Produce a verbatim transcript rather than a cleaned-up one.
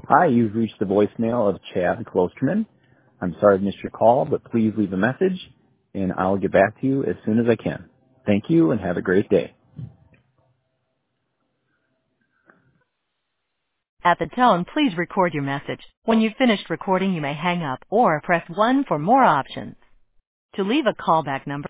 Hi, you've reached the voicemail of Chad Klosterman. I'm sorry I missed your call, but please leave a message, and I'll get back to you as soon as I can. Thank you, and have a great day. At the tone, please record your message. When you've finished recording, you may hang up or press one for more options. To leave a callback number,